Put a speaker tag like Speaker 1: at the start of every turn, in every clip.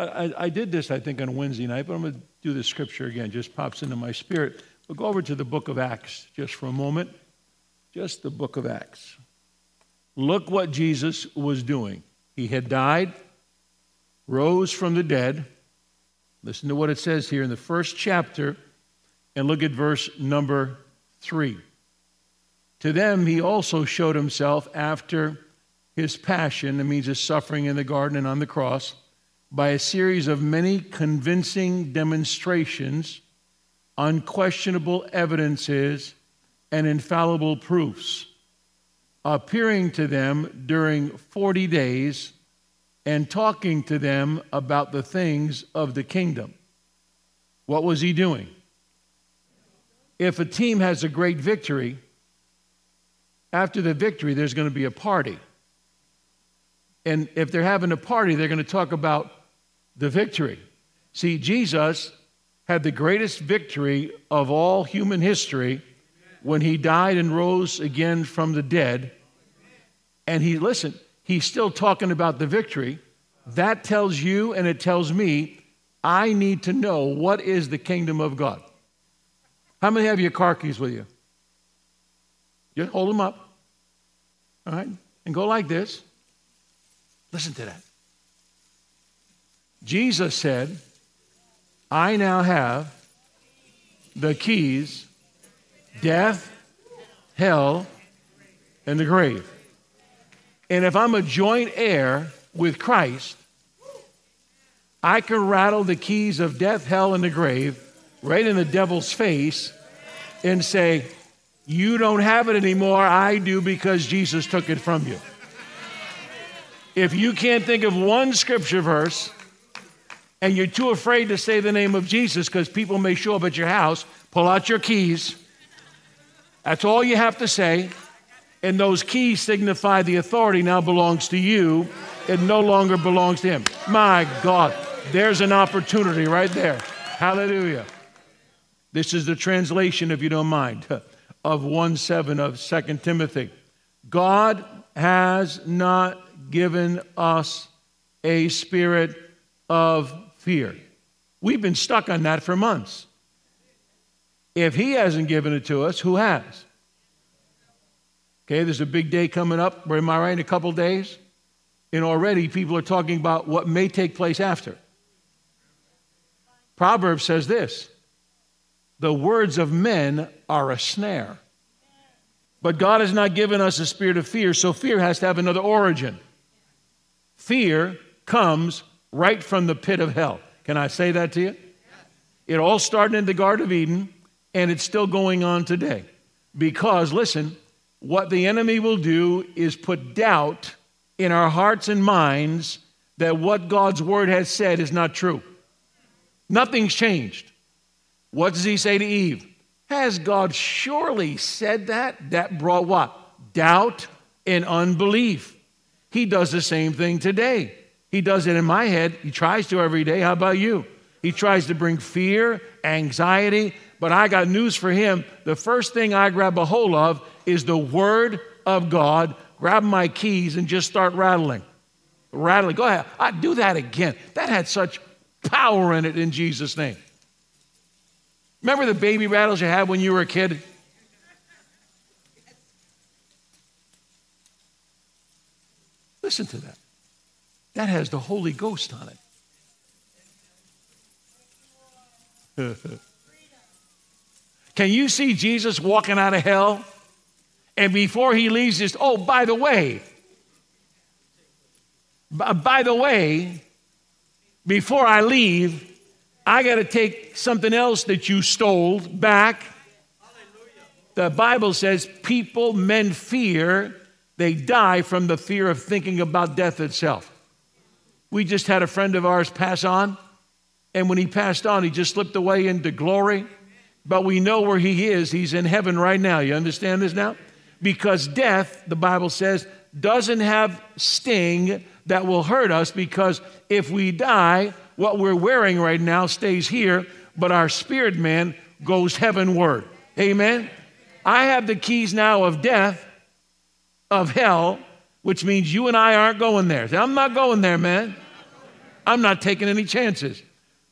Speaker 1: I did this, I think, on Wednesday night, but I'm going to do the scripture again. Just pops into my spirit. We'll go over to the book of Acts just for a moment. Just the book of Acts. Look what Jesus was doing. He had died, rose from the dead. Listen to what it says here in the first chapter, and look at verse number 3. To them he also showed himself after his passion, that means his suffering in the garden and on the cross, by a series of many convincing demonstrations, unquestionable evidences, and infallible proofs, appearing to them during 40 days and talking to them about the things of the kingdom. What was he doing? If a team has a great victory, after the victory, there's going to be a party. And if they're having a party, they're going to talk about the victory. See, Jesus had the greatest victory of all human history when he died and rose again from the dead. And he's still talking about the victory. That tells you and it tells me, I need to know what is the kingdom of God. How many have your car keys with you? Just hold them up. All right? And go like this. Listen to that. Jesus said, I now have the keys, death, hell, and the grave. And if I'm a joint heir with Christ, I can rattle the keys of death, hell, and the grave right in the devil's face and say, you don't have it anymore, I do, because Jesus took it from you. If you can't think of one scripture verse and you're too afraid to say the name of Jesus because people may show up at your house, pull out your keys. That's all you have to say. And those keys signify the authority now belongs to you. It no longer belongs to him. My God, there's an opportunity right there. Hallelujah. This is the translation, if you don't mind, of 1:7 of 2 Timothy. God has not given us a spirit of fear. We've been stuck on that for months. If he hasn't given it to us, who has? Okay, there's a big day coming up, am I right, in a couple days? And already people are talking about what may take place after. Proverbs says this, the words of men are a snare. But God has not given us a spirit of fear, so fear has to have another origin. Fear comes right from the pit of hell. Can I say that to you? It all started in the Garden of Eden, and it's still going on today. Because, listen, what the enemy will do is put doubt in our hearts and minds that what God's word has said is not true. Nothing's changed. What does he say to Eve? Has God surely said that? That brought what? Doubt and unbelief. He does the same thing today. He does it in my head. He tries to every day. How about you? He tries to bring fear, anxiety, but I got news for him. The first thing I grab a hold of is the word of God. Grab my keys and just start rattling. Rattling. Go ahead. I do that again. That had such power in it in Jesus' name. Remember the baby rattles you had when you were a kid? Listen to that. That has the Holy Ghost on it. Can you see Jesus walking out of hell? And before he leaves, just, oh, by the way, before I leave, I got to take something else that you stole back. The Bible says men fear, they die from the fear of thinking about death itself. We just had a friend of ours pass on, and when he passed on, he just slipped away into glory. But we know where he is. He's in heaven right now. You understand this now? Because death, the Bible says, doesn't have sting that will hurt us, because if we die, what we're wearing right now stays here, but our spirit man goes heavenward. Amen? I have the keys now of death, of hell, which means you and I aren't going there. I'm not going there, man. I'm not taking any chances.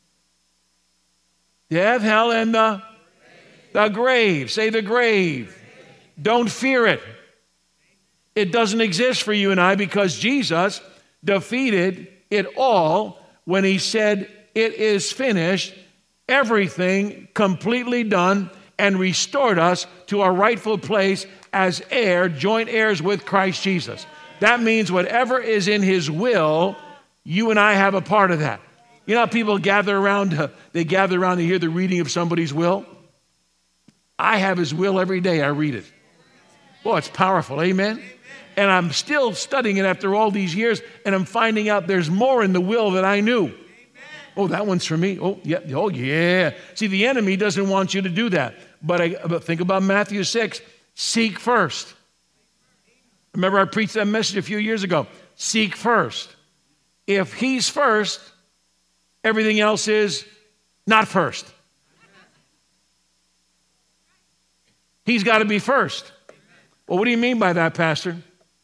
Speaker 1: Death, hell, and the grave. Say the grave. Don't fear it. It doesn't exist for you and I because Jesus defeated it all when he said, it is finished, everything completely done, and restored us to our rightful place as joint heirs with Christ Jesus. That means whatever is in his will, you and I have a part of that. You know how people gather around to hear the reading of somebody's will? I have his will every day I read it. Boy, it's powerful, amen? And I'm still studying it after all these years, and I'm finding out there's more in the will than I knew. Oh, that one's for me. Oh, yeah. See, the enemy doesn't want you to do that. But think about Matthew 6. Seek first. Remember I preached that message a few years ago. Seek first. If he's first, everything else is not first. He's got to be first. Well, what do you mean by that, Pastor?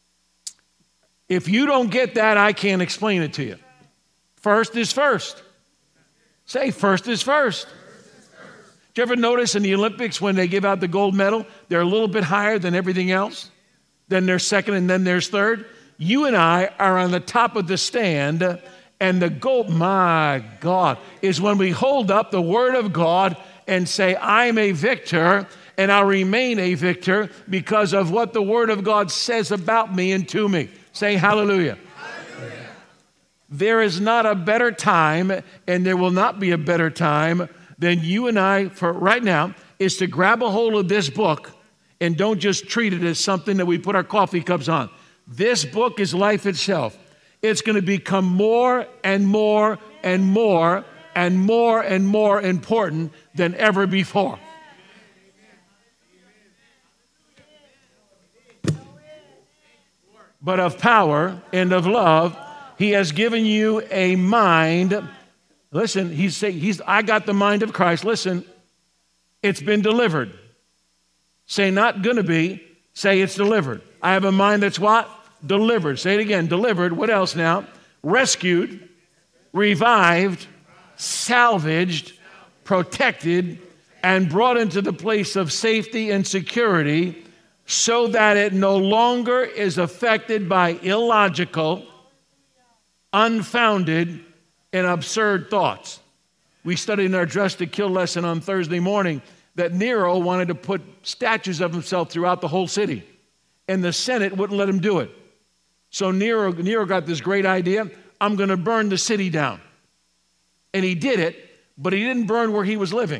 Speaker 1: If you don't get that, I can't explain it to you. First is first. Say, first is first. Did you ever notice in the Olympics when they give out the gold medal, they're a little bit higher than everything else? Then there's second and then there's third. You and I are on the top of the stand, and the gold, my God, is when we hold up the Word of God and say, I'm a victor, and I'll remain a victor because of what the Word of God says about me and to me. Say hallelujah. Hallelujah. There is not a better time, and there will not be a better time than you and I, for right now, is to grab a hold of this book and don't just treat it as something that we put our coffee cups on. This book is life itself. It's going to become more and more and more and more and more important than ever before. But of power and of love, he has given you a mind. Listen, I got the mind of Christ. Listen, it's been delivered. Say not gonna be, say it's delivered. I have a mind that's what? Delivered. Say it again, delivered. What else now? Rescued, revived, salvaged, protected, and brought into the place of safety and security so that it no longer is affected by illogical, unfounded, and absurd thoughts. We studied in our Dress to Kill lesson on Thursday morning that Nero wanted to put statues of himself throughout the whole city, and the Senate wouldn't let him do it. So Nero got this great idea, I'm going to burn the city down. And he did it, but he didn't burn where he was living.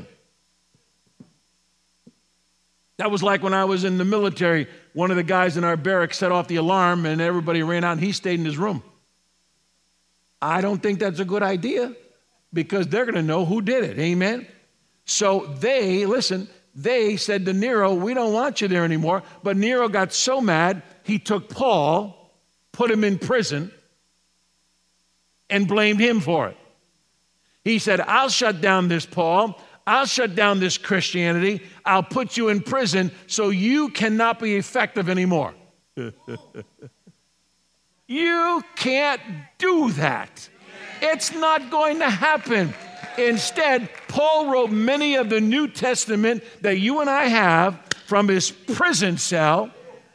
Speaker 1: That was like when I was in the military, one of the guys in our barracks set off the alarm and everybody ran out and he stayed in his room. I don't think that's a good idea because they're going to know who did it. Amen? So they said to Nero, we don't want you there anymore. But Nero got so mad, he took Paul, put him in prison, and blamed him for it. He said, I'll shut down this Paul. I'll shut down this Christianity. I'll put you in prison so you cannot be effective anymore. You can't do that. It's not going to happen. Instead, Paul wrote many of the New Testament that you and I have from his prison cell.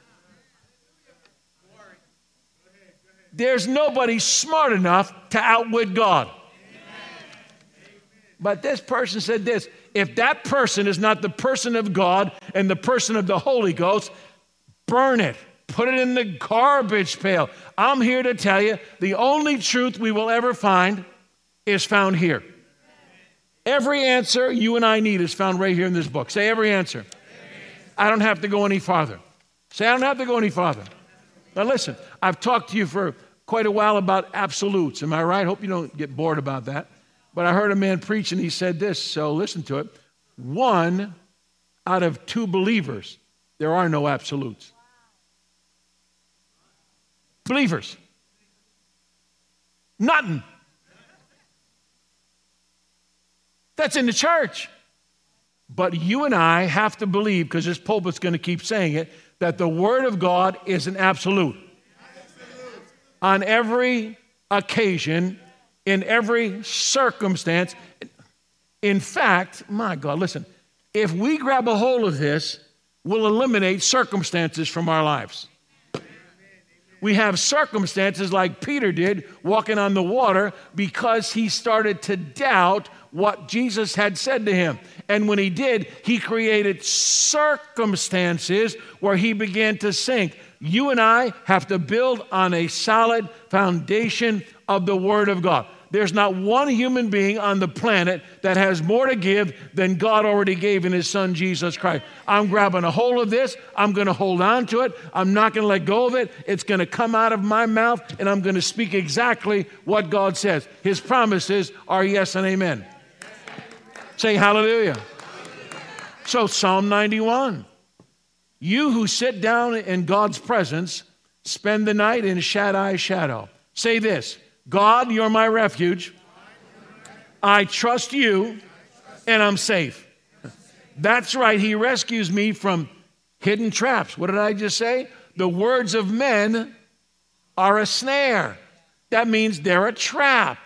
Speaker 1: There's nobody smart enough to outwit God. But this person said this, if that person is not the person of God and the person of the Holy Ghost, burn it. Put it in the garbage pail. I'm here to tell you, the only truth we will ever find is found here. Every answer you and I need is found right here in this book. Say every answer. I don't have to go any farther. Say I don't have to go any farther. Now listen, I've talked to you for quite a while about absolutes. Am I right? Hope you don't get bored about that. But I heard a man preach and he said this, so listen to it. 1 out of 2 believers, there are no absolutes. Believers. Nothing. That's in the church. But you and I have to believe, because this pulpit's going to keep saying it, that the Word of God is an absolute. On every occasion, in every circumstance. In fact, my God, listen, if we grab a hold of this, we'll eliminate circumstances from our lives. We have circumstances like Peter did walking on the water because he started to doubt what Jesus had said to him. And when he did, he created circumstances where he began to sink. You and I have to build on a solid foundation of the Word of God. There's not one human being on the planet that has more to give than God already gave in His Son, Jesus Christ. I'm grabbing a hold of this. I'm going to hold on to it. I'm not going to let go of it. It's going to come out of my mouth, and I'm going to speak exactly what God says. His promises are yes and amen. Say hallelujah. So Psalm 91. You who sit down in God's presence, spend the night in Shaddai's shadow. Say this. God, you're my refuge. I trust you, and I'm safe. That's right. He rescues me from hidden traps. What did I just say? The words of men are a snare. That means they're a trap.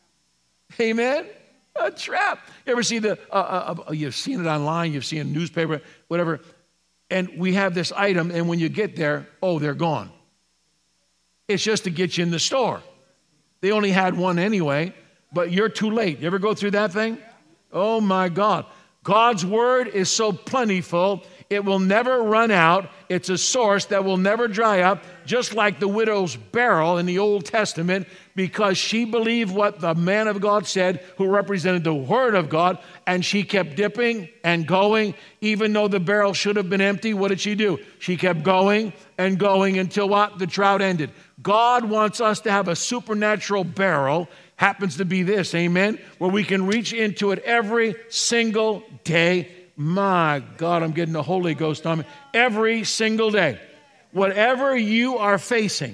Speaker 1: Amen? A trap. You ever see you've seen it online, you've seen a newspaper, whatever, and we have this item, and when you get there, oh, they're gone. It's just to get you in the store. They only had one anyway, but you're too late. You ever go through that thing? Oh, my God. God's word is so plentiful, it will never run out. It's a source that will never dry up, just like the widow's barrel in the Old Testament, because she believed what the man of God said, who represented the word of God, and she kept dipping and going. Even though the barrel should have been empty, what did she do? She kept going and going until what? The drought ended. God wants us to have a supernatural barrel, happens to be this, amen, where we can reach into it every single day. My God, I'm getting the Holy Ghost on me. Every single day. Whatever you are facing,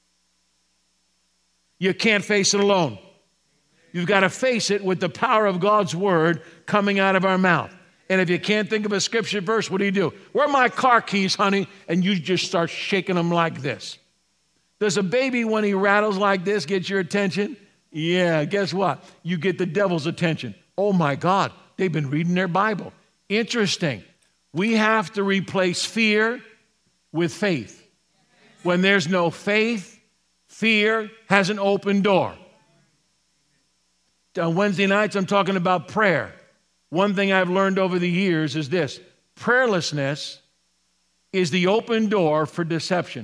Speaker 1: you can't face it alone. You've got to face it with the power of God's word coming out of our mouth. And if you can't think of a scripture verse, what do? Where are my car keys, honey? And you just start shaking them like this. Does a baby, when he rattles like this, get your attention? Yeah, guess what? You get the devil's attention. Oh my God, they've been reading their Bible. Interesting. We have to replace fear with faith. When there's no faith, fear has an open door. On Wednesday nights, I'm talking about prayer. One thing I've learned over the years is this. Prayerlessness is the open door for deception.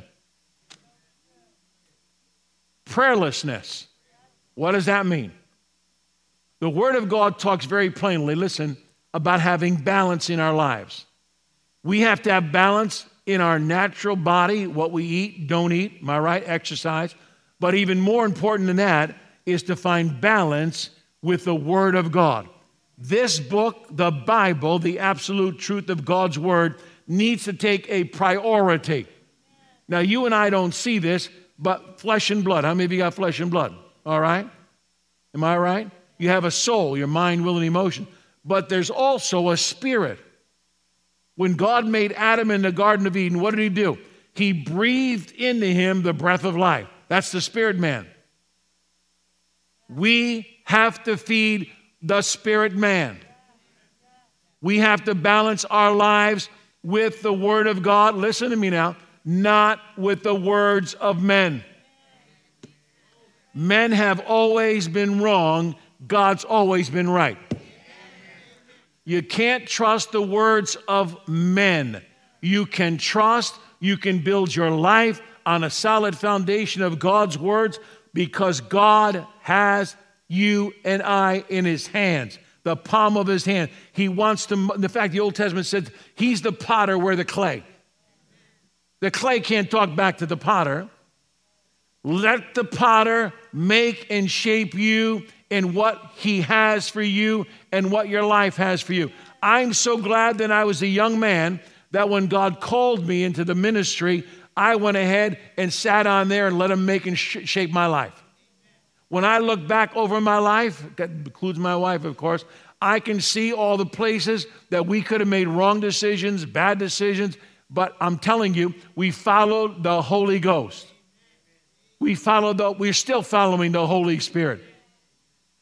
Speaker 1: Prayerlessness. What does that mean? The Word of God talks very plainly, listen, about having balance in our lives. We have to have balance in our natural body, what we eat, don't eat, am I right? Exercise. But even more important than that is to find balance with the Word of God. This book, the Bible, the absolute truth of God's Word, needs to take a priority. Now, you and I don't see this, but flesh and blood. How many of you got flesh and blood? All right? Am I right? You have a soul, your mind, will, and emotion. But there's also a spirit. When God made Adam in the Garden of Eden, what did He do? He breathed into him the breath of life. That's the spirit man. We have to feed the spirit man. We have to balance our lives with the Word of God. Listen to me now. Not with the words of men. Men have always been wrong. God's always been right. You can't trust the words of men. You can trust, you can build your life on a solid foundation of God's words because God has you and I in His hands, the palm of His hand. He wants to, in fact, the Old Testament says He's the potter, we're the clay. The clay can't talk back to the potter. Let the potter make and shape you in what he has for you and what your life has for you. I'm so glad that I was a young man that when God called me into the ministry, I went ahead and sat on there and let Him make and shape my life. When I look back over my life, that includes my wife, of course, I can see all the places that we could have made wrong decisions, bad decisions, but I'm telling you, we followed the Holy Ghost. We're still following the Holy Spirit.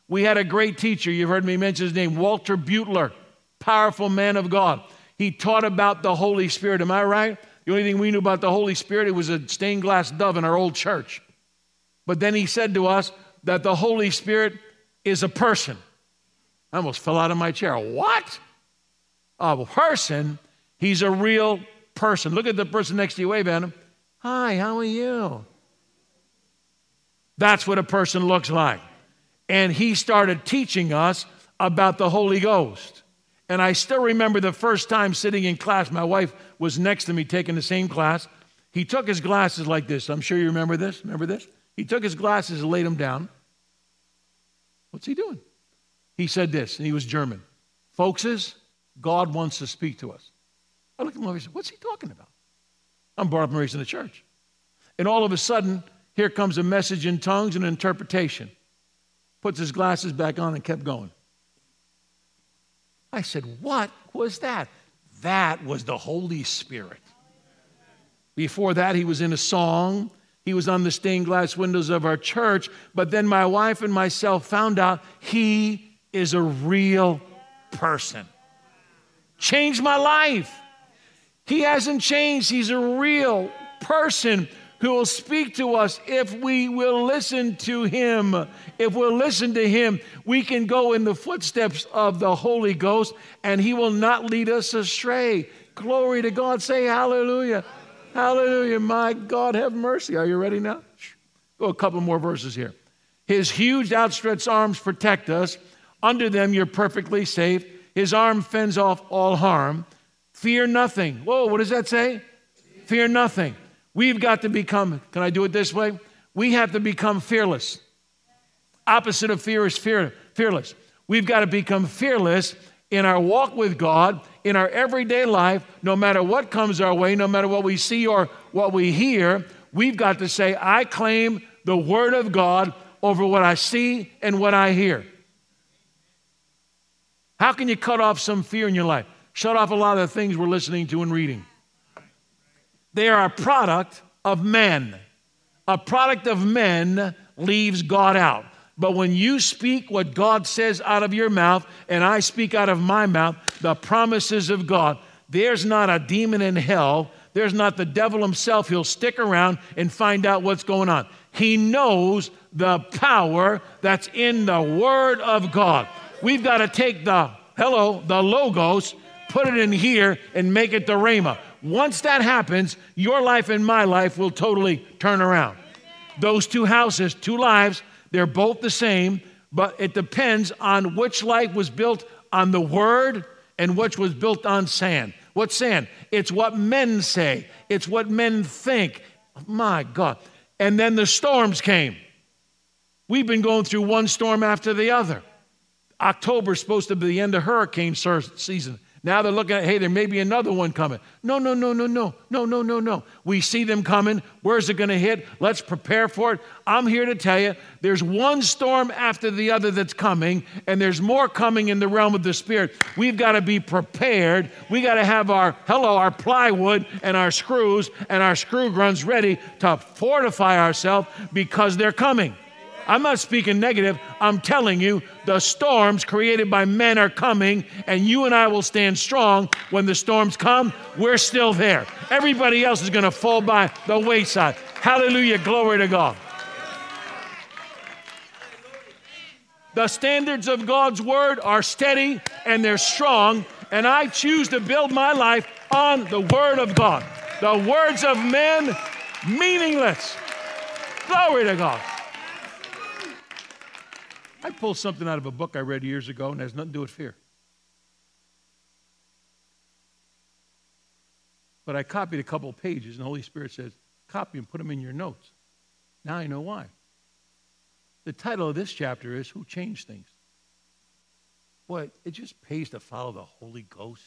Speaker 1: We had a great teacher. You've heard me mention his name, Walter Butler, powerful man of God. He taught about the Holy Spirit. Am I right? The only thing we knew about the Holy Spirit, it was a stained glass dove in our old church. But then he said to us that the Holy Spirit is a person. I almost fell out of my chair. What? A person? He's a real person. Look at the person next to you. Wave at him. Hi, how are you? That's what a person looks like. And he started teaching us about the Holy Ghost. And I still remember the first time sitting in class. My wife was next to me taking the same class. He took his glasses like this. I'm sure you remember this. Remember this? He took his glasses and laid them down. What's he doing? He said this, and he was German. Folkses, God wants to speak to us. I looked at him and I said, what's he talking about? I'm brought up and raised in the church. And all of a sudden, here comes a message in tongues and interpretation. Puts his glasses back on and kept going. I said, what was that? That was the Holy Spirit. Before that, he was in a song. He was on the stained glass windows of our church. But then my wife and myself found out he is a real person. Changed my life. He hasn't changed. He's a real person who will speak to us if we will listen to him. If we'll listen to him, we can go in the footsteps of the Holy Ghost, and he will not lead us astray. Glory to God. Say hallelujah. Hallelujah. My God, have mercy. Are you ready now? Go a couple more verses here. His huge outstretched arms protect us. Under them, you're perfectly safe. His arm fends off all harm. Fear nothing. Whoa, what does that say? Fear nothing. We've got to become, can I do it this way? We have to become fearless. Opposite of fear is fearless. We've got to become fearless in our walk with God, in our everyday life, no matter what comes our way, no matter what we see or what we hear. We've got to say, I claim the Word of God over what I see and what I hear. How can you cut off some fear in your life? Shut off a lot of the things we're listening to and reading. They are a product of men. A product of men leaves God out. But when you speak what God says out of your mouth, and I speak out of my mouth, the promises of God, there's not a demon in hell, there's not the devil himself, he'll stick around and find out what's going on. He knows the power that's in the Word of God. We've got to take the Logos, put it in here, and make it the Rhema. Once that happens, your life and my life will totally turn around. Those two houses, two lives, they're both the same, but it depends on which life was built on the Word and which was built on sand. What's sand? It's what men say. It's what men think. My God. And then the storms came. We've been going through one storm after the other. October's supposed to be the end of hurricane season. Now they're looking at, hey, there may be another one coming. No. We see them coming. Where's it going to hit? Let's prepare for it. I'm here to tell you, there's one storm after the other that's coming, and there's more coming in the realm of the Spirit. We've got to be prepared. We got to have our plywood and our screws and our screw guns ready to fortify ourselves because they're coming. I'm not speaking negative. I'm telling you, the storms created by men are coming, and you and I will stand strong. When the storms come, we're still there. Everybody else is going to fall by the wayside. Hallelujah, glory to God. The standards of God's Word are steady and they're strong, and I choose to build my life on the Word of God. The words of men, meaningless. Glory to God. I pulled something out of a book I read years ago, and it has nothing to do with fear. But I copied a couple of pages, and the Holy Spirit says, copy and put them in your notes. Now I know why. The title of this chapter is, Who Changed Things? Boy, it just pays to follow the Holy Ghost.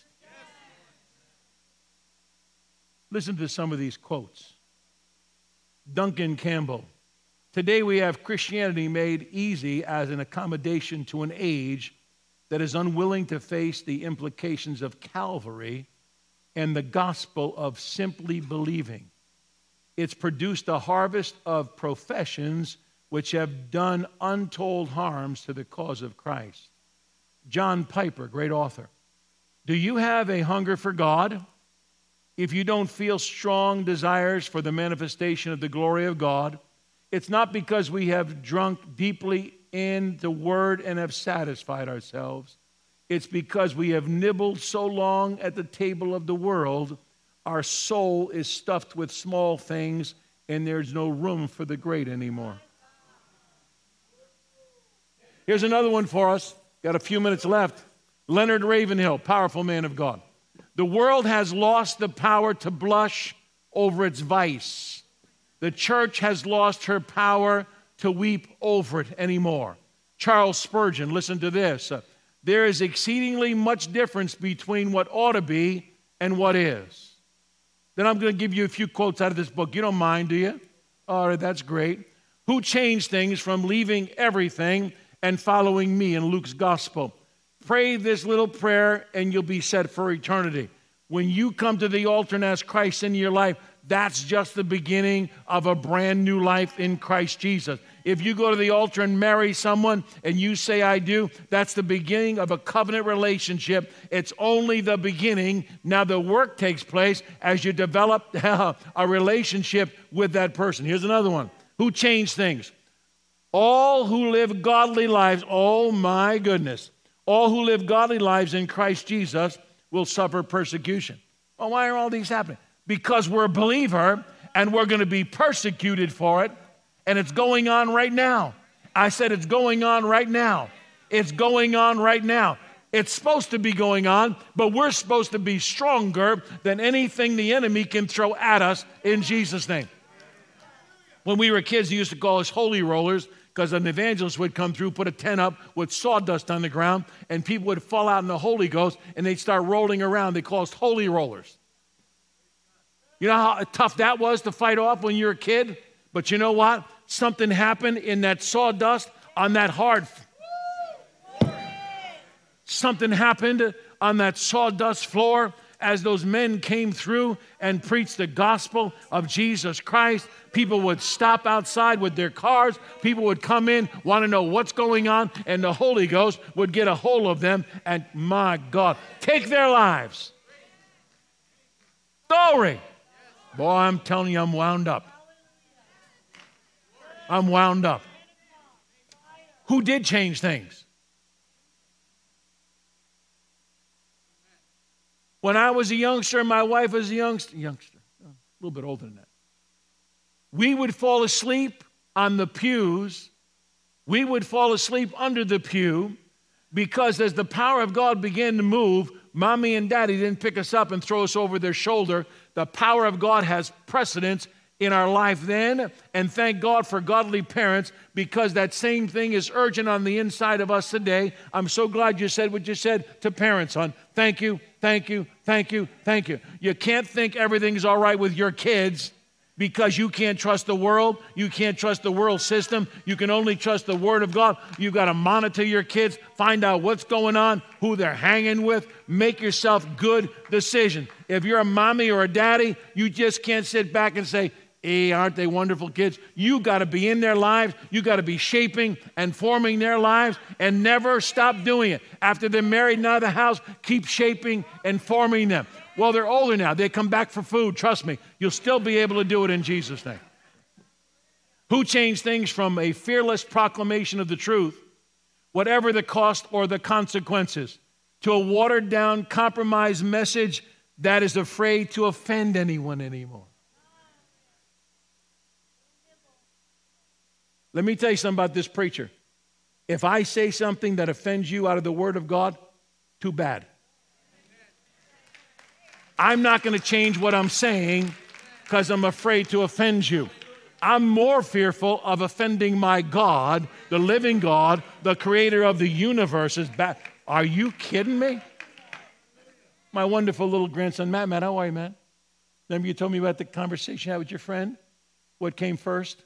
Speaker 1: Listen to some of these quotes. Duncan Campbell. Today we have Christianity made easy as an accommodation to an age that is unwilling to face the implications of Calvary and the gospel of simply believing. It's produced a harvest of professions which have done untold harms to the cause of Christ. John Piper, great author. Do you have a hunger for God? If you don't feel strong desires for the manifestation of the glory of God, it's not because we have drunk deeply in the Word and have satisfied ourselves. It's because we have nibbled so long at the table of the world, our soul is stuffed with small things, and there's no room for the great anymore. Here's another one for us. Got a few minutes left. Leonard Ravenhill, powerful man of God. The world has lost the power to blush over its vice. The church has lost her power to weep over it anymore. Charles Spurgeon, listen to this. There is exceedingly much difference between what ought to be and what is. Then I'm going to give you a few quotes out of this book. You don't mind, do you? All right, that's great. Who changed things from leaving everything and following me in Luke's gospel? Pray this little prayer and you'll be set for eternity. When you come to the altar and ask Christ into your life, that's just the beginning of a brand new life in Christ Jesus. If you go to the altar and marry someone and you say, I do, that's the beginning of a covenant relationship. It's only the beginning. Now the work takes place as you develop a relationship with that person. Here's another one. Who changed things? All who live godly lives, oh my goodness, all who live godly lives in Christ Jesus will suffer persecution. Well, why are all these happening? Because we're a believer and we're going to be persecuted for it, and it's going on right now. I said it's going on right now. It's going on right now. It's supposed to be going on, but we're supposed to be stronger than anything the enemy can throw at us in Jesus' name. When we were kids, they used to call us holy rollers because an evangelist would come through, put a tent up with sawdust on the ground, and people would fall out in the Holy Ghost, and they'd start rolling around. They call us holy rollers. You know how tough that was to fight off when you were a kid? But you know what? Something happened in that sawdust on that hard. Something happened on that sawdust floor as those men came through and preached the gospel of Jesus Christ. People would stop outside with their cars. People would come in, want to know what's going on, and the Holy Ghost would get a hold of them and, my God, take their lives. Glory. Boy, I'm telling you, I'm wound up. I'm wound up. Who did change things? When I was a youngster, my wife was a youngster, a little bit older than that. We would fall asleep on the pews. We would fall asleep under the pew because as the power of God began to move, Mommy and Daddy didn't pick us up and throw us over their shoulder. The power of God has precedence in our life then, and thank God for godly parents because that same thing is urgent on the inside of us today. I'm so glad you said what you said to parents, son. Thank you, thank you, thank you, thank you. You can't think everything's all right with your kids because you can't trust the world. You can't trust the world system. You can only trust the Word of God. You've got to monitor your kids, find out what's going on, who they're hanging with. Make yourself good decisions. If you're a mommy or a daddy, you just can't sit back and say, hey, aren't they wonderful kids? You got to be in their lives. You got to be shaping and forming their lives and never stop doing it. After they're married and out of the house, keep shaping and forming them. Well, they're older now. They come back for food. Trust me, you'll still be able to do it in Jesus' name. Who changed things from a fearless proclamation of the truth, whatever the cost or the consequences, to a watered-down, compromised message that is afraid to offend anyone anymore? Let me tell you something about this preacher. If I say something that offends you out of the Word of God, too bad. I'm not going to change what I'm saying because I'm afraid to offend you. I'm more fearful of offending my God, the living God, the creator of the universe. Are you kidding me? My wonderful little grandson, Matt, how are you, Matt? Remember you told me about the conversation you had with your friend? What came first?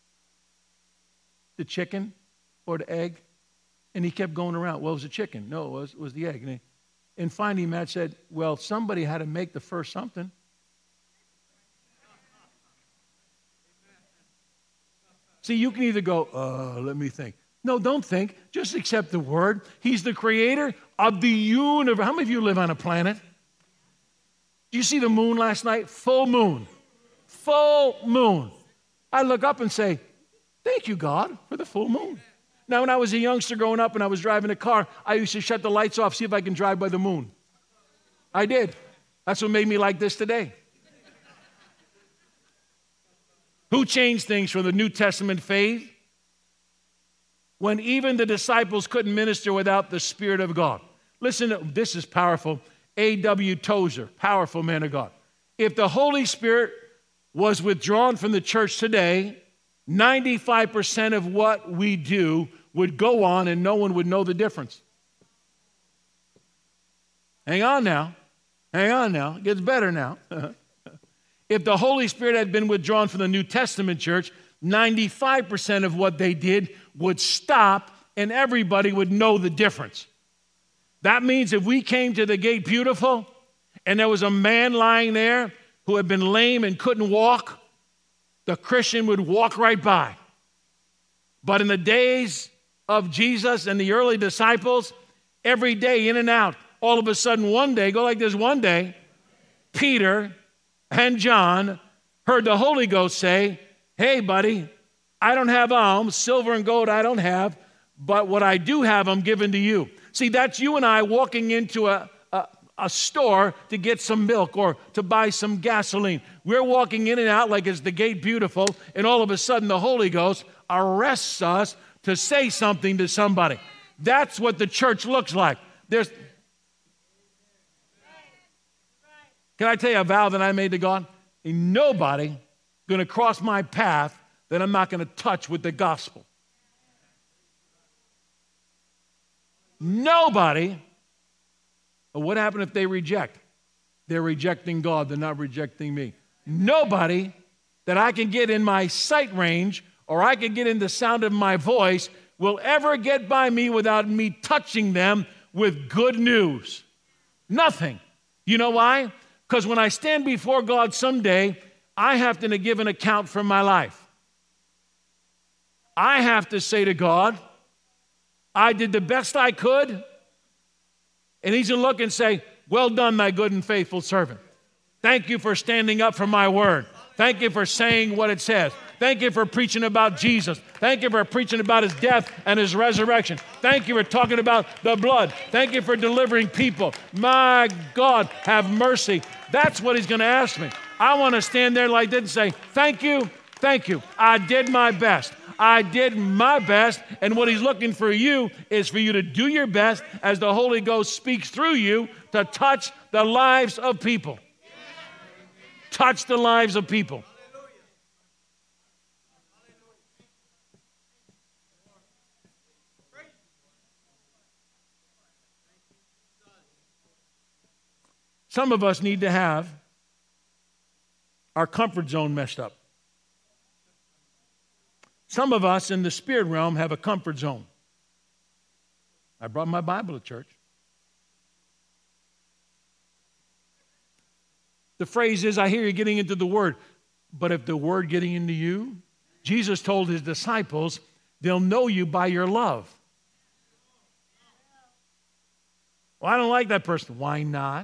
Speaker 1: The chicken or the egg? And he kept going around. Well, it was the chicken. No, it was the egg. And finally, Matt said, well, somebody had to make the first something. See, you can either go, let me think. No, don't think. Just accept the word. He's the creator of the universe. How many of you live on a planet? Did you see the moon last night? Full moon. Full moon. I look up and say, thank you, God, for the full moon. Now, when I was a youngster growing up and I was driving a car, I used to shut the lights off, see if I can drive by the moon. I did. That's what made me like this today. Who changed things from the New Testament faith? When even the disciples couldn't minister without the Spirit of God. Listen, this is powerful. A.W. Tozer, powerful man of God. If the Holy Spirit was withdrawn from the church today, 95% of what we do would go on and no one would know the difference. Hang on now. Hang on now. It gets better now. If the Holy Spirit had been withdrawn from the New Testament church, 95% of what they did would stop and everybody would know the difference. That means if we came to the gate beautiful and there was a man lying there who had been lame and couldn't walk, the Christian would walk right by. But in the days of Jesus and the early disciples, every day in and out, all of a sudden one day, go like this, one day, Peter and John heard the Holy Ghost say, hey, buddy, I don't have alms, silver and gold I don't have, but what I do have I'm giving to you. See, that's you and I walking into a store to get some milk or to buy some gasoline. We're walking in and out like it's the gate beautiful, and all of a sudden the Holy Ghost arrests us to say something to somebody. That's what the church looks like. Can I tell you a vow that I made to God? Ain't nobody going to cross my path that I'm not going to touch with the gospel. Nobody. But what happened if they reject? They're rejecting God. They're not rejecting me. Nobody that I can get in my sight range or I can get in the sound of my voice will ever get by me without me touching them with good news. Nothing. You know why? Because when I stand before God someday, I have to give an account for my life. I have to say to God, I did the best I could, and He's going to look and say, well done, thy good and faithful servant. Thank you for standing up for my word. Thank you for saying what it says. Thank you for preaching about Jesus. Thank you for preaching about His death and His resurrection. Thank you for talking about the blood. Thank you for delivering people. My God, have mercy. That's what He's going to ask me. I want to stand there like that and say, thank you, thank you. I did my best. I did my best, and what He's looking for you is for you to do your best as the Holy Ghost speaks through you to touch the lives of people. Touch the lives of people. Some of us need to have our comfort zone messed up. Some of us in the spirit realm have a comfort zone. I brought my Bible to church. The phrase is, I hear you getting into the Word. But if the Word getting into you, Jesus told His disciples, they'll know you by your love. Well, I don't like that person. Why not?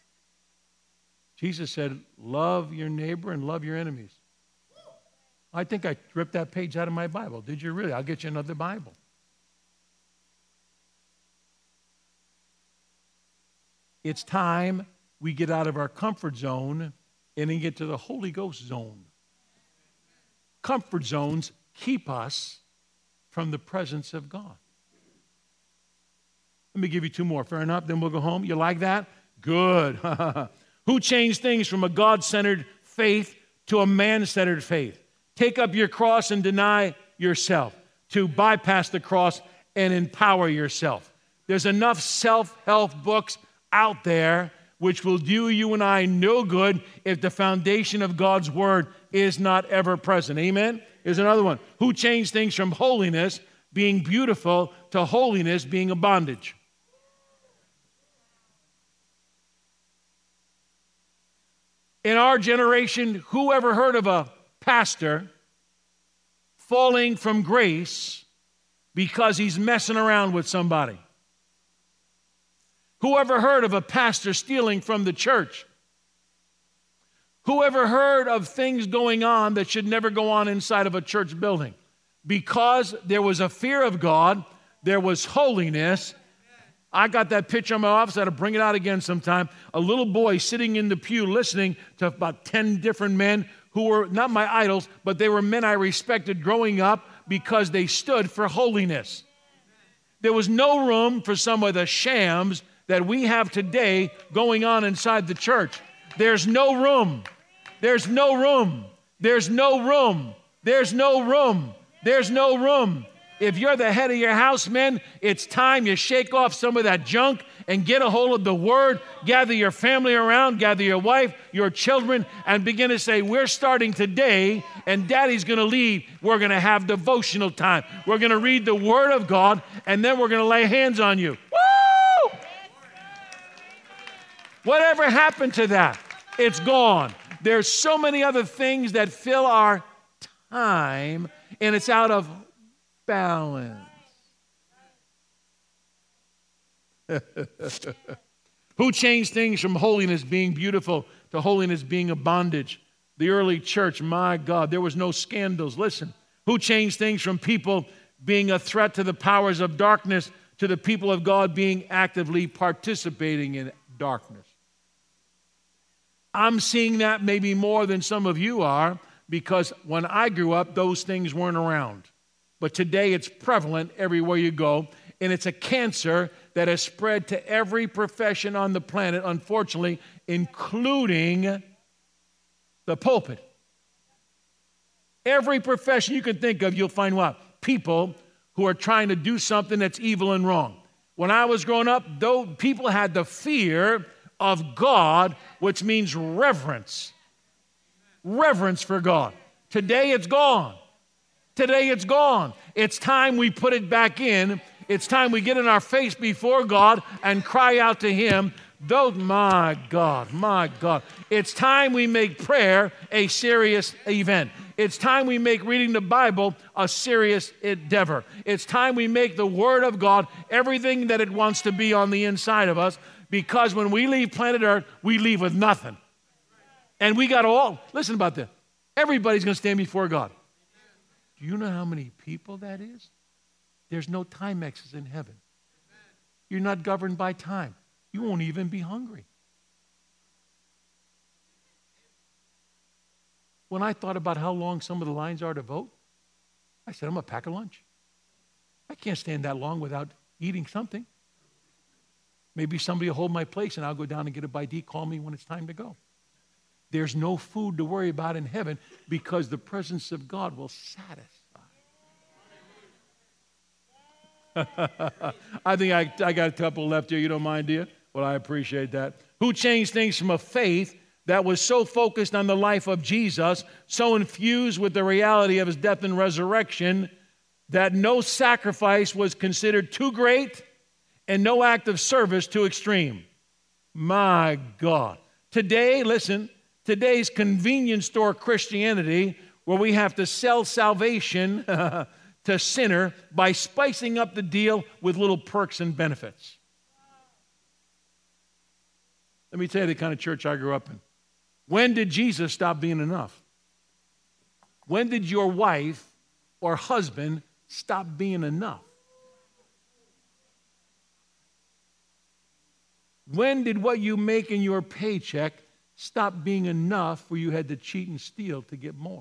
Speaker 1: Jesus said, love your neighbor and love your enemies. I think I ripped that page out of my Bible. Did you really? I'll get you another Bible. It's time we get out of our comfort zone and then get to the Holy Ghost zone. Comfort zones keep us from the presence of God. Let me give you two more. Fair enough? Then we'll go home. You like that? Good. Who changed things from a God-centered faith to a man-centered faith? Take up your cross and deny yourself, to bypass the cross and empower yourself. There's enough self-help books out there which will do you and I no good if the foundation of God's Word is not ever present. Amen? Here's another one. Who changed things from holiness, being beautiful, to holiness, being a bondage? In our generation, who ever heard of a pastor falling from grace because he's messing around with somebody? Who ever heard of a pastor stealing from the church? Who ever heard of things going on that should never go on inside of a church building? Because there was a fear of God, there was holiness. I got that picture in my office. I had to bring it out again sometime. A little boy sitting in the pew listening to about 10 different men who were not my idols, but they were men I respected growing up because they stood for holiness. There was no room for some of the shams that we have today going on inside the church. There's no room. There's no room. There's no room. There's no room. There's no room. If you're the head of your house, men, it's time you shake off some of that junk and get a hold of the Word. Gather your family around, gather your wife, your children, and begin to say, we're starting today, and Daddy's going to lead. We're going to have devotional time. We're going to read the Word of God, and then we're going to lay hands on you. Woo! Whatever happened to that? It's gone. There's so many other things that fill our time, and it's out of balance. Who changed things from holiness being beautiful to holiness being a bondage? The early church, my God, there was no scandals. Listen, who changed things from people being a threat to the powers of darkness to the people of God being actively participating in darkness? I'm seeing that maybe more than some of you are, because when I grew up, those things weren't around. But today it's prevalent everywhere you go, and it's a cancer that has spread to every profession on the planet, unfortunately, including the pulpit. Every profession you can think of, you'll find what? People who are trying to do something that's evil and wrong. When I was growing up, though, people had the fear of God, which means reverence. Reverence for God. Today it's gone. Today it's gone. It's time we put it back in. It's time we get in our face before God and cry out to Him. My God. It's time we make prayer a serious event. It's time we make reading the Bible a serious endeavor. It's time we make the Word of God everything that it wants to be on the inside of us, because when we leave planet Earth, we leave with nothing. And we got all, listen about this, everybody's going to stand before God. Do you know how many people that is? There's no Timexes in heaven. You're not governed by time. You won't even be hungry. When I thought about how long some of the lines are to vote, I said, I'm going to pack a lunch. I can't stand that long without eating something. Maybe somebody will hold my place and I'll go down and get a bite to eat. Call me when it's time to go. There's no food to worry about in heaven because the presence of God will satisfy. I think I got a couple left here. You don't mind, do you? Well, I appreciate that. Who changed things from a faith that was so focused on the life of Jesus, so infused with the reality of His death and resurrection, that no sacrifice was considered too great and no act of service too extreme? My God. Today, listen, today's convenience store Christianity, where we have to sell salvation to sinner by spicing up the deal with little perks and benefits. Let me tell you the kind of church I grew up in. When did Jesus stop being enough? When did your wife or husband stop being enough? When did what you make in your paycheck stop being enough where you had to cheat and steal to get more?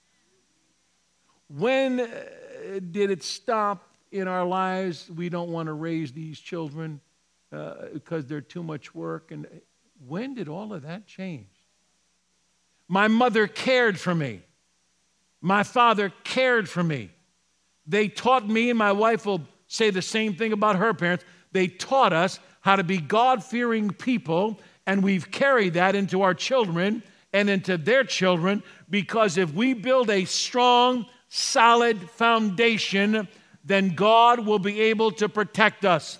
Speaker 1: When did it stop in our lives? We don't want to raise these children because they're too much work. And when did all of that change? My mother cared for me. My father cared for me. They taught me, and my wife will say the same thing about her parents, they taught us how to be God-fearing people, and we've carried that into our children and into their children, because if we build a strong, solid foundation, then God will be able to protect us.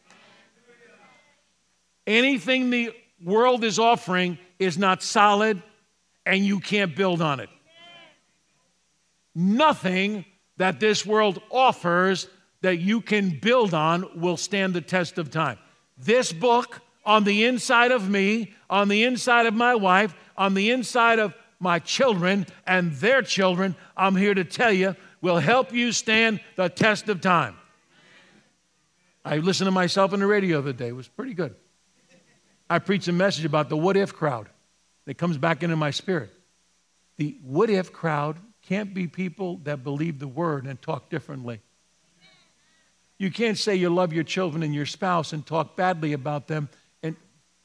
Speaker 1: Anything the world is offering is not solid, and you can't build on it. Nothing that this world offers that you can build on will stand the test of time. This book on the inside of me, on the inside of my wife, on the inside of my children and their children, I'm here to tell you, will help you stand the test of time. I listened to myself on the radio the other day. It was pretty good. I preached a message about the what if crowd that comes back into my spirit. The what if crowd can't be people that believe the word and talk differently. You can't say you love your children and your spouse and talk badly about them. And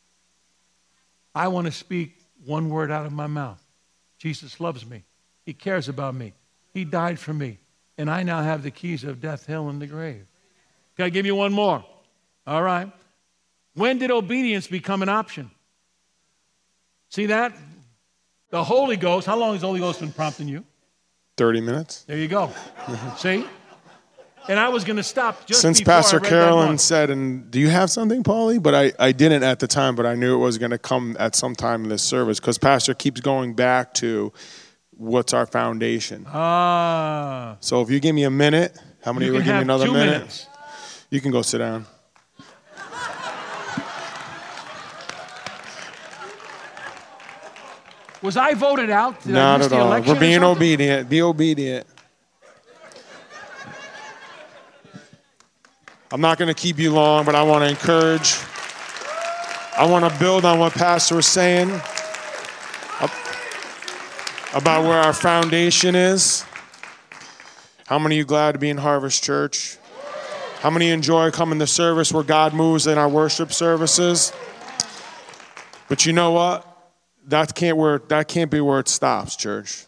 Speaker 1: I want to speak one word out of my mouth. Jesus loves me. He cares about me. He died for me. And I now have the keys of death, hell, and the grave. Can I give you one more? All right. When did obedience become an option? See that? The Holy Ghost, how long has the Holy Ghost been prompting you?
Speaker 2: 30 minutes.
Speaker 1: There you go. See? And I was going to stop just
Speaker 2: since
Speaker 1: before
Speaker 2: Pastor
Speaker 1: I read
Speaker 2: Carolyn said, and do you have something, Paulie? But I didn't at the time, but I knew it was going to come at some time in this service because Pastor keeps going back to what's our foundation. So if you give me a minute, how many will give me another minute?
Speaker 1: Minutes.
Speaker 2: You can go sit down.
Speaker 1: Was I voted out? Did
Speaker 2: Not
Speaker 1: I miss
Speaker 2: at
Speaker 1: the
Speaker 2: all.
Speaker 1: election
Speaker 2: We're being
Speaker 1: or something?
Speaker 2: obedient. Be obedient. I'm not going to keep you long, but I want to encourage. I want to build on what Pastor was saying about where our foundation is. How many of you glad to be in Harvest Church? How many enjoy coming to service where God moves in our worship services? But you know what? That can't be where it stops, church.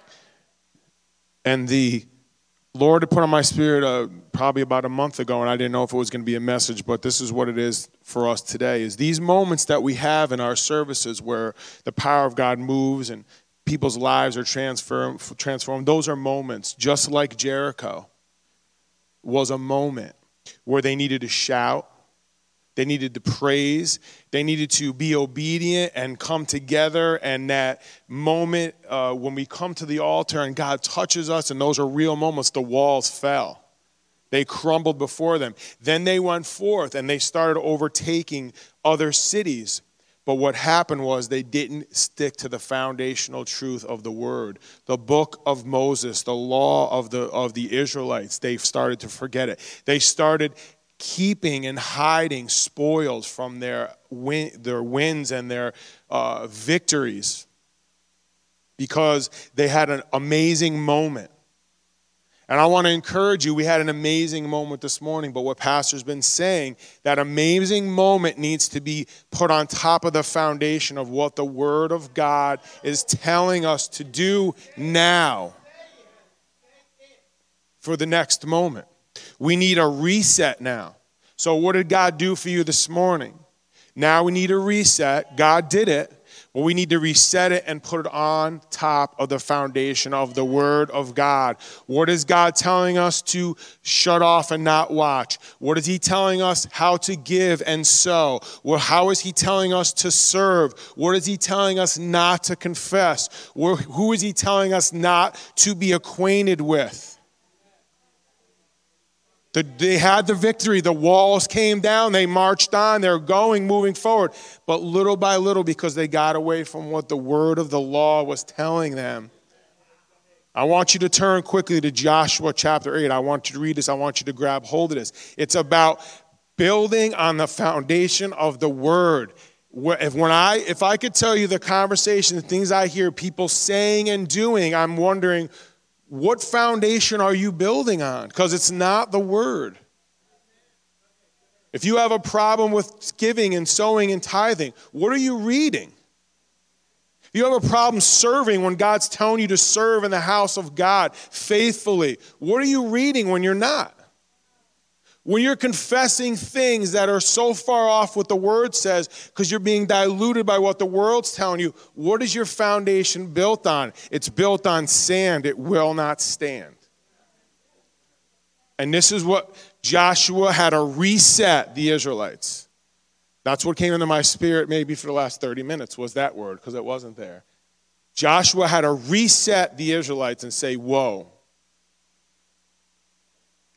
Speaker 2: And the Lord had put on my spirit probably about a month ago, and I didn't know if it was going to be a message, but this is what it is for us today, is these moments that we have in our services where the power of God moves and people's lives are transformed. Those are moments, just like Jericho was a moment where they needed to shout, they needed to praise, they needed to be obedient and come together. And that moment when we come to the altar and God touches us, and those are real moments, the walls fell. They crumbled before them. Then they went forth and they started overtaking other cities. But what happened was they didn't stick to the foundational truth of the word. The book of Moses, the law of the Israelites, they started to forget it. They started keeping and hiding spoils from their wins and their victories because they had an amazing moment. And I want to encourage you, we had an amazing moment this morning, but what Pastor's been saying, that amazing moment needs to be put on top of the foundation of what the Word of God is telling us to do now for the next moment. We need a reset now. So what did God do for you this morning? Now we need a reset. God did it. But we need to reset it and put it on top of the foundation of the Word of God. What is God telling us to shut off and not watch? What is He telling us how to give and sow? Well, how is He telling us to serve? What is He telling us not to confess? Who is He telling us not to be acquainted with? They had the victory. The walls came down. They marched on. They're moving forward. But little by little, because they got away from what the word of the law was telling them. I want you to turn quickly to Joshua chapter 8. I want you to read this. I want you to grab hold of this. It's about building on the foundation of the word. If I could tell you the conversation, the things I hear people saying and doing, I'm wondering, what foundation are you building on? Because it's not the word. If you have a problem with giving and sowing and tithing, what are you reading? If you have a problem serving when God's telling you to serve in the house of God faithfully, what are you reading when you're not? When you're confessing things that are so far off what the word says because you're being diluted by what the world's telling you, what is your foundation built on? It's built on sand. It will not stand. And this is what Joshua had to reset the Israelites. That's what came into my spirit maybe for the last 30 minutes was that word because it wasn't there. Joshua had to reset the Israelites and say, whoa.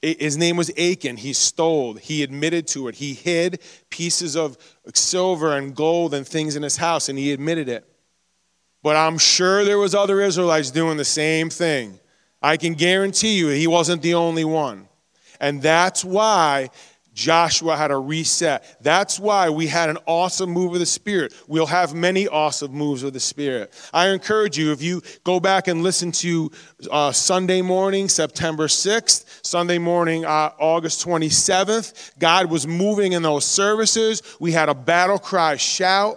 Speaker 2: His name was Achan. He stole. He admitted to it. He hid pieces of silver and gold and things in his house, and he admitted it. But I'm sure there was other Israelites doing the same thing. I can guarantee you he wasn't the only one. And that's why Joshua had a reset. That's why we had an awesome move of the Spirit. We'll have many awesome moves of the Spirit. I encourage you, if you go back and listen to Sunday morning, September 6th, Sunday morning, August 27th, God was moving in those services. We had a battle cry shout.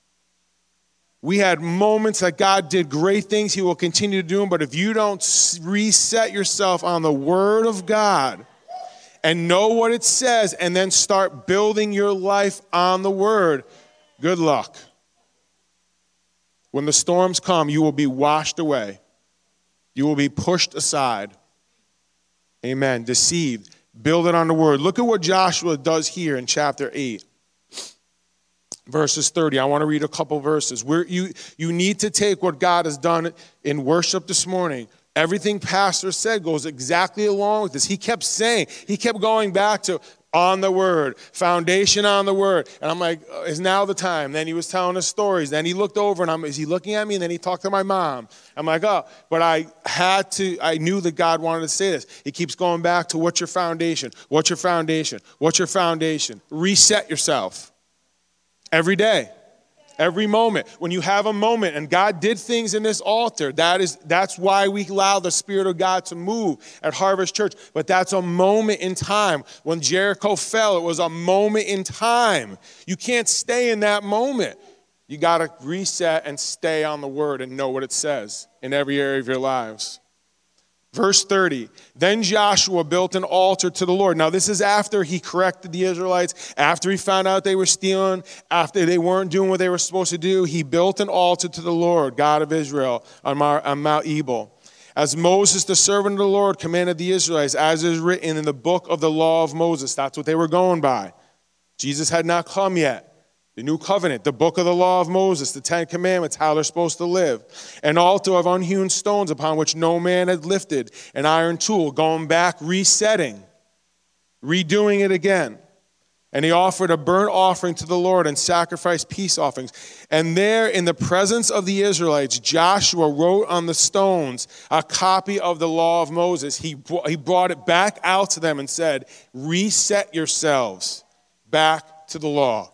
Speaker 2: We had moments that God did great things. He will continue to do them. But if you don't reset yourself on the Word of God, and know what it says, and then start building your life on the Word, good luck. When the storms come, you will be washed away. You will be pushed aside. Amen. Deceived. Build it on the Word. Look at what Joshua does here in chapter 8. Verses 30. I want to read a couple verses. You need to take what God has done in worship this morning. Everything Pastor said goes exactly along with this. He kept going back to on the Word, foundation on the Word. And I'm like, is now the time? Then he was telling us stories. Then he looked over and is he looking at me? And then he talked to my mom. I'm like, oh, but I knew that God wanted to say this. He keeps going back to what's your foundation? What's your foundation? What's your foundation? Reset yourself every day. Every moment. When you have a moment, and God did things in this altar, that's why we allow the Spirit of God to move at Harvest Church. But that's a moment in time. When Jericho fell, it was a moment in time. You can't stay in that moment. You got to reset and stay on the Word and know what it says in every area of your lives. Verse 30, then Joshua built an altar to the Lord. Now, this is after he corrected the Israelites, after he found out they were stealing, after they weren't doing what they were supposed to do. He built an altar to the Lord, God of Israel, on Mount Ebal. As Moses, the servant of the Lord, commanded the Israelites, as is written in the book of the law of Moses. That's what they were going by. Jesus had not come yet. The new covenant, the book of the law of Moses, the 10 commandments, how they're supposed to live. An altar of unhewn stones upon which no man had lifted, an iron tool, going back, resetting, redoing it again. And he offered a burnt offering to the Lord and sacrificed peace offerings. And there in the presence of the Israelites, Joshua wrote on the stones a copy of the law of Moses. He brought it back out to them and said, reset yourselves back to the law.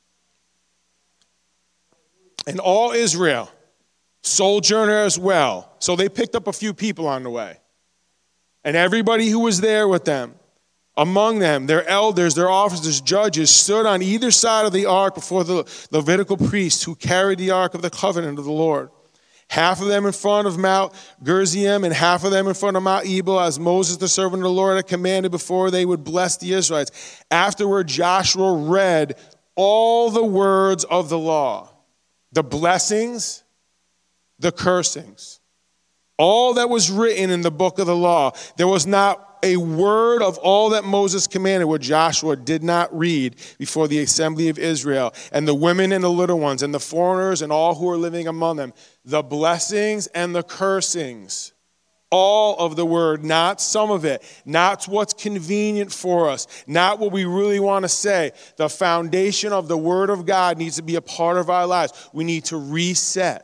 Speaker 2: And all Israel, sojourner as well. So they picked up a few people on the way. And everybody who was there with them, among them, their elders, their officers, judges, stood on either side of the ark before the Levitical priests who carried the ark of the covenant of the Lord. Half of them in front of Mount Gerizim and half of them in front of Mount Ebal, as Moses, the servant of the Lord, had commanded before they would bless the Israelites. Afterward, Joshua read all the words of the law. The blessings, the cursings, all that was written in the book of the law. There was not a word of all that Moses commanded where Joshua did not read before the assembly of Israel, and the women and the little ones and the foreigners and all who were living among them. The blessings and the cursings. All of the word, not some of it, not what's convenient for us, not what we really want to say. The foundation of the Word of God needs to be a part of our lives. We need to reset.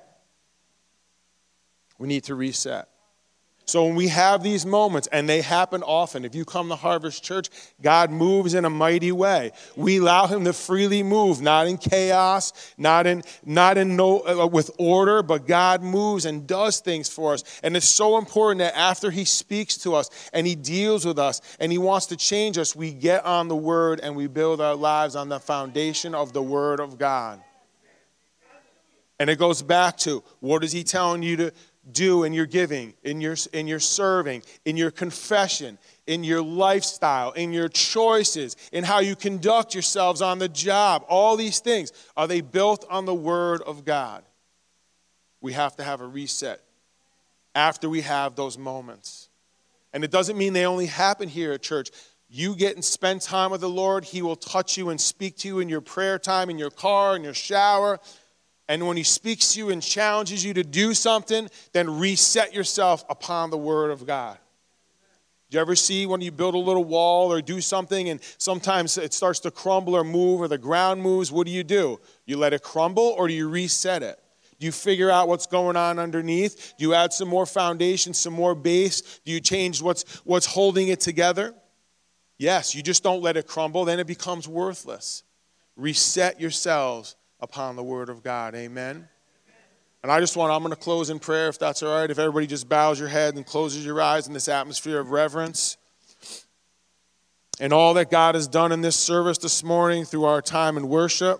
Speaker 2: We need to reset. So when we have these moments, and they happen often, if you come to Harvest Church, God moves in a mighty way. We allow him to freely move, not in chaos, not in with order, but God moves and does things for us. And it's so important that after he speaks to us and he deals with us and he wants to change us, we get on the Word and we build our lives on the foundation of the Word of God. And it goes back to, what is he telling you to do in your giving, in your serving, in your confession, in your lifestyle, in your choices, in how you conduct yourselves on the job. All these things, are they built on the Word of God? We have to have a reset after we have those moments. And it doesn't mean they only happen here at church. You get and spend time with the Lord. He will touch you and speak to you in your prayer time, in your car, in your shower. And when he speaks to you and challenges you to do something, then reset yourself upon the Word of God. Do you ever see when you build a little wall or do something and sometimes it starts to crumble or move or the ground moves? What do? You let it crumble or do you reset it? Do you figure out what's going on underneath? Do you add some more foundation, some more base? Do you change what's holding it together? Yes, you just don't let it crumble, then it becomes worthless. Reset yourselves upon the word of God. Amen. And I'm going to close in prayer, if that's all right. If everybody just bows your head and closes your eyes in this atmosphere of reverence. And all that God has done in this service this morning through our time in worship.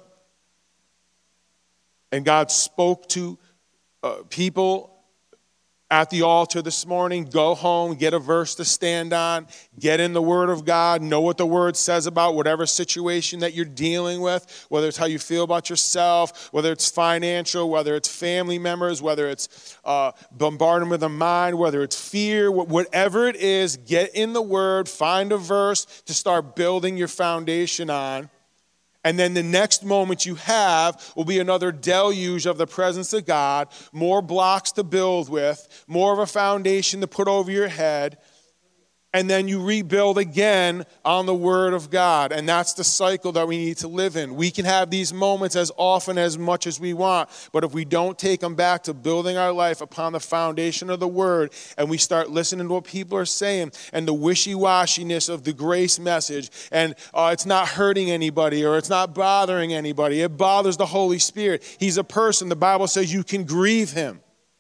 Speaker 2: And God spoke to people at the altar this morning. Go home, get a verse to stand on, get in the Word of God, know what the Word says about whatever situation that you're dealing with, whether it's how you feel about yourself, whether it's financial, whether it's family members, whether it's bombardment of the mind, whether it's fear, whatever it is, get in the Word, find a verse to start building your foundation on. And then the next moment you have will be another deluge of the presence of God, more blocks to build with, more of a foundation to put over your head, and then you rebuild again on the Word of God. And that's the cycle that we need to live in. We can have these moments as often, as much as we want, but if we don't take them back to building our life upon the foundation of the Word, and we start listening to what people are saying, and the wishy-washiness of the grace message, and it's not hurting anybody, or it's not bothering anybody, it bothers the Holy Spirit. He's a person. The Bible says you can grieve Him.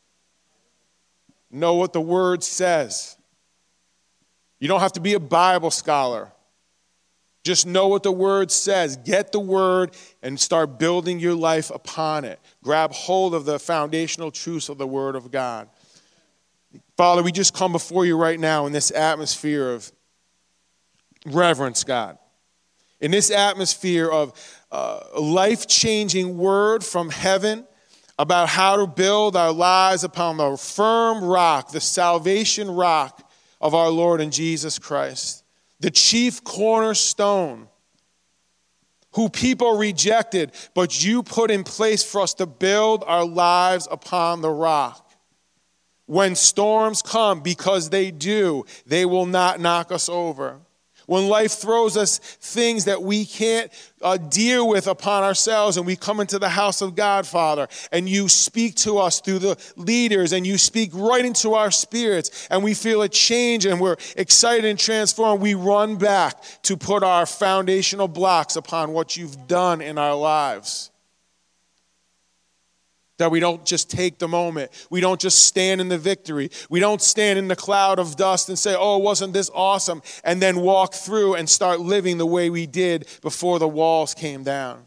Speaker 2: Know what the Word says. You don't have to be a Bible scholar. Just know what the Word says. Get the Word and start building your life upon it. Grab hold of the foundational truths of the Word of God. Father, we just come before you right now in this atmosphere of reverence, God. In this atmosphere of a life-changing word from heaven about how to build our lives upon the firm rock, the salvation rock of our Lord and Jesus Christ, the chief cornerstone, who people rejected, but you put in place for us to build our lives upon the rock. When storms come, because they do, they will not knock us over. When life throws us things that we can't deal with upon ourselves, and we come into the house of God, Father, and you speak to us through the leaders, and you speak right into our spirits, and we feel a change, and we're excited and transformed, we run back to put our foundational blocks upon what you've done in our lives. That we don't just take the moment. We don't just stand in the victory. We don't stand in the cloud of dust and say, oh, wasn't this awesome? And then walk through and start living the way we did before the walls came down.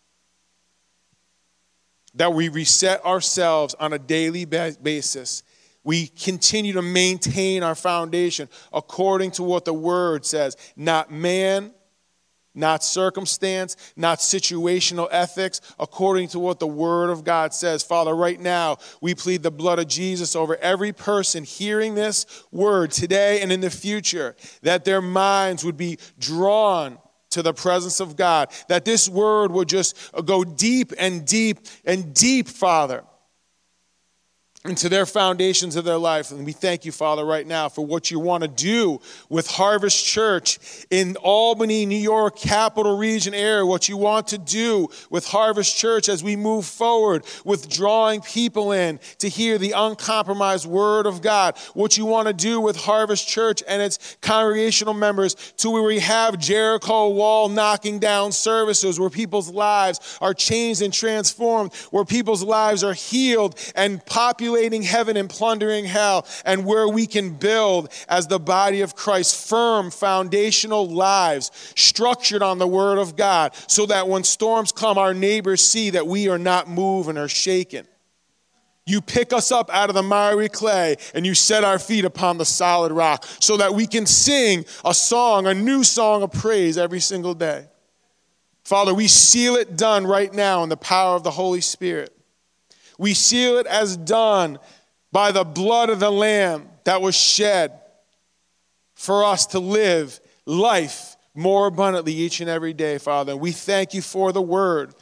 Speaker 2: That we reset ourselves on a daily basis. We continue to maintain our foundation according to what the Word says. Not man, not circumstance, not situational ethics, according to what the Word of God says. Father, right now, we plead the blood of Jesus over every person hearing this word today and in the future, that their minds would be drawn to the presence of God, that this word would just go deep and deep and deep, Father, into their foundations of their life. And we thank you, Father, right now for what you want to do with Harvest Church in Albany, New York, capital region area, what you want to do with Harvest Church as we move forward with drawing people in to hear the uncompromised word of God, what you want to do with Harvest Church and its congregational members to where we have Jericho wall knocking down services, where people's lives are changed and transformed, where people's lives are healed and populated heaven and plundering hell, and where we can build as the body of Christ firm foundational lives structured on the Word of God, so that when storms come, our neighbors see that we are not moving or shaken. You pick us up out of the miry clay and you set our feet upon the solid rock so that we can sing a song, a new song of praise every single day. Father, we seal it done right now in the power of the Holy Spirit. We seal it as done by the blood of the Lamb that was shed for us to live life more abundantly each and every day, Father. And we thank you for the word.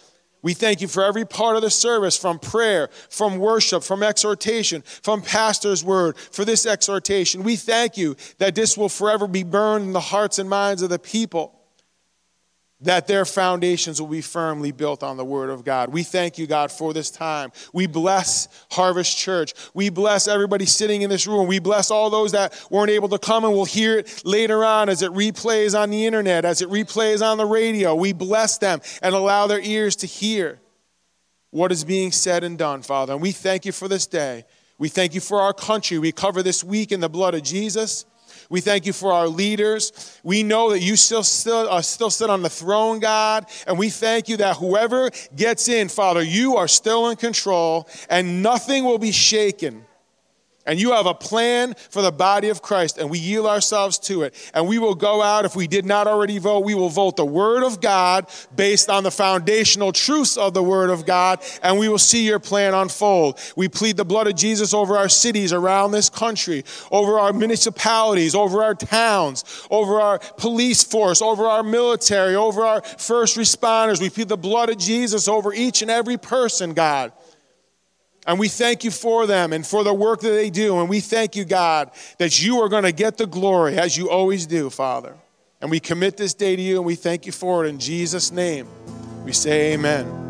Speaker 2: We thank you for every part of the service, from prayer, from worship, from exhortation, from pastor's word, for this exhortation. We thank you that this will forever be burned in the hearts and minds of the people, that their foundations will be firmly built on the word of God. We thank you, God, for this time. We bless Harvest Church. We bless everybody sitting in this room. We bless all those that weren't able to come and will hear it later on as it replays on the internet, as it replays on the radio. We bless them and allow their ears to hear what is being said and done, Father. And we thank you for this day. We thank you for our country. We cover this week in the blood of Jesus. We thank you for our leaders. We know that you still sit on the throne, God. And we thank you that whoever gets in, Father, you are still in control and nothing will be shaken. And you have a plan for the body of Christ, and we yield ourselves to it. And we will go out, if we did not already vote, we will vote the word of God based on the foundational truths of the word of God, and we will see your plan unfold. We plead the blood of Jesus over our cities around this country, over our municipalities, over our towns, over our police force, over our military, over our first responders. We plead the blood of Jesus over each and every person, God. And we thank you for them and for the work that they do. And we thank you, God, that you are going to get the glory as you always do, Father. And we commit this day to you and we thank you for it in Jesus' name. We say amen.